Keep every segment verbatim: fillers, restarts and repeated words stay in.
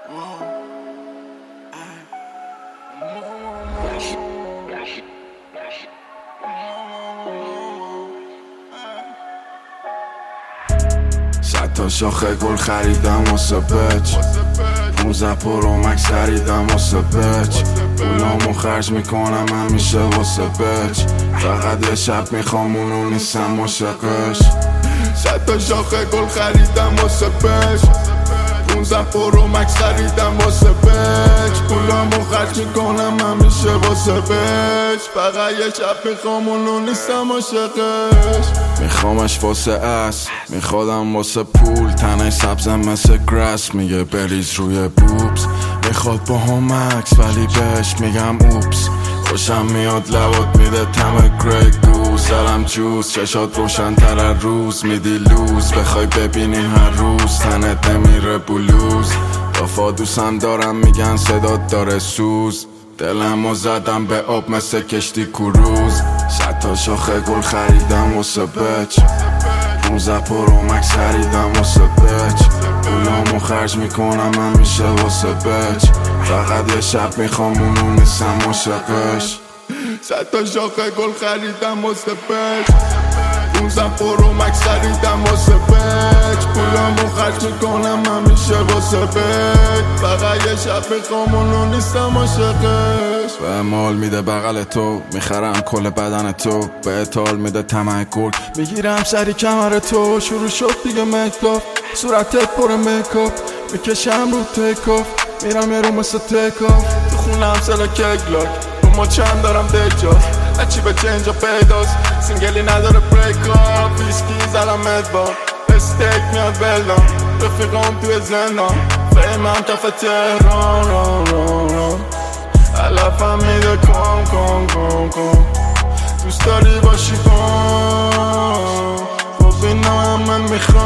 صد تا شاخه گل خریدم واسه بچ، پونزده پرو مکس خریدم واسه بچ، پولامو خرج میکنم همیشه واسه بچ، فقط یه شب میخوام اونو نیستم عاشقش. صد تا شاخه گل خریدم واسه بچ، پونزده پرو مکس خریدم واسه بچ، پولامو خرج میکنم همیشه واسه بچ، فقط یه شب میخوام اونو نیستم عاشقش. میخوامش واسه اس، میخوادم واسه پول، تنه سبزم مثل گراس، میگه بریز روی بوبس، میخواد با هم مکس ولی بهش میگم اوپس، خوشم میاد لبات میده تم گری گوز، سرم جوز چشات روشن تر از روز، میدی لوز بخوای ببینیم هر روز، تنت نمیره بلوز، وفا دوستم دارم میگن صدات داره سوز، دلمو زدم به آب مثل کشتی کروز. صد تا شاخه گل خریدم واسه بچ، پونزده پرو مکس خریدم واسه بچ، پولامو خرج میکنم همیشه واسه بچ، فقط یه شب میخوام اونو نیستم عاشقش. صد تا شاخه گل خریدم واسه بچ، پونزده پرو مکس خریدم واسه بچ، پولامو خرج میکنم همیشه واسه بچ، فقط یه شب میخوام اونو نیستم عاشقش. به مال میده بغل تو، میخرم کل بدن تو، به اتال میده طمع گل، میگیرم سری کمر تو، شروع شد دیگه مکاپ، صورتت پر مکاپ، میکشم رو تکاف، میرم یه رو مثل تکاف، تو خونم سلا کگلاک، رو ما چند دارم دجاز، هرچی به چه اینجا پیداست، سینگلی نداره بریکاپ، ویسکی زدم ادوار، استیک میاد بلدم، رفیقام توی زندان، فیمم کف تهران ران ران ران، علفم میده کن کن کن کن، دوست داری باشی کن، ببینم من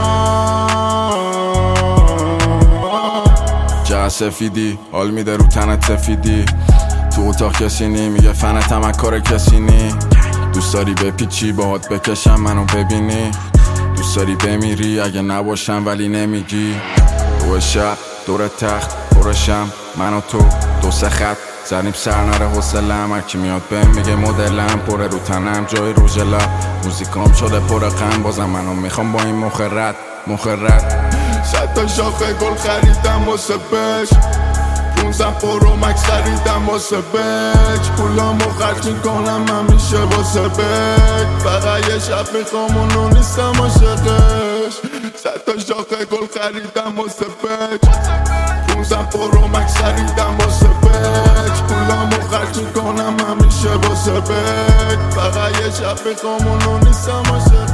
میخوام. جه سفیدی حال میده رو تنت سفیدی، تو اتاق کسی نی میگه فنتم از کار کسی نی، دوست داری بپیچی باهات بکشم منو ببینی، دوست داری بمیری اگه نباشم ولی نمیگی، دو شب دور تخت پرشم من و تو، دو سه خط زنیم سر نره حوصله‌ام، هرکی میاد بهم میگه مدلم پره رو تنم جای روژ لب، موزیکام شده پر غم، بازم منو میخوام با این مخ رد مخ رد. صد تا شاخه گل خریدم واسه بچ، پونزده پرو مکس خریدم واسه بچ، پولامو خرج میکنم همیشه واسه بچ، فقط یه شب میخوام اونو نیستم عاشقش. صد تا شاخه گل خریدم واسه بچ، پونزده پرو مکس خریدم واسه بچ، پولامو خرج میکنم همیشه واسه بچ، فقط یه شب میخوام اونو نیستم عاشقش.